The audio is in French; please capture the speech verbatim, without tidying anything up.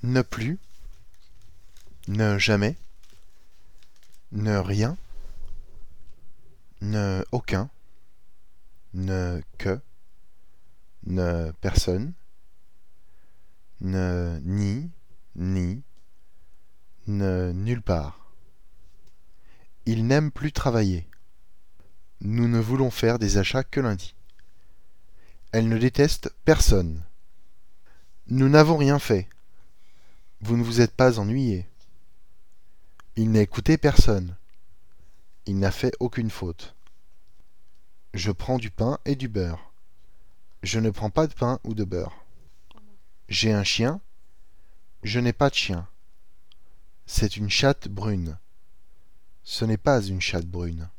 Ne plus, ne jamais, ne rien, ne aucun, ne que, ne personne, ne ni, ni, ne nulle part. Il n'aime plus travailler. Nous ne voulons faire des achats que lundi. Elle ne déteste personne. Nous n'avons rien fait. Vous ne vous êtes pas ennuyé. Il n'a écouté personne. Il n'a fait aucune faute. Je prends du pain et du beurre. Je ne prends pas de pain ou de beurre. J'ai un chien. Je n'ai pas de chien. C'est une chatte brune. Ce n'est pas une chatte brune.